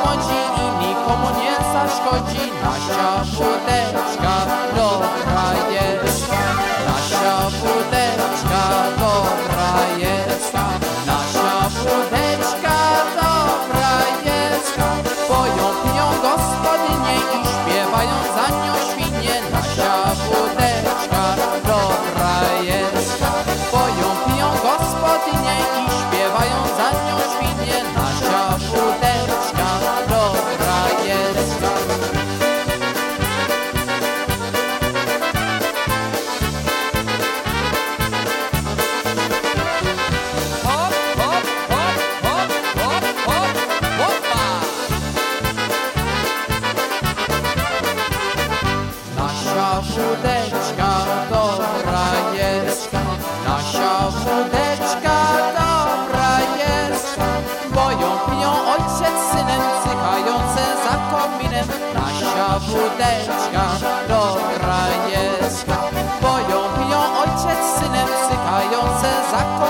szkodzi i nikomu nie zaszkodzi. Nasia wódeczka dobra jest, nasia wódeczka dobra jest, nasia wódeczka dobra jest. Poją, piją gospodynie i śpiewają za nią świnie. Nasia wódeczka dobra jest. Poją, piją gospodynie i śpiewają za nią świnie. Nasia wódeczka dobra jest. Hop, hop, hop, hop, hop, hop, hopa! Nasia wódeczka dobra jest, nasia wódeczka dobra jest. Boją, piją ojciec z synem, cychające za kominem. Nasia wódeczka dobra jest. Boją, piją ojciec z synem, cychające za kominem.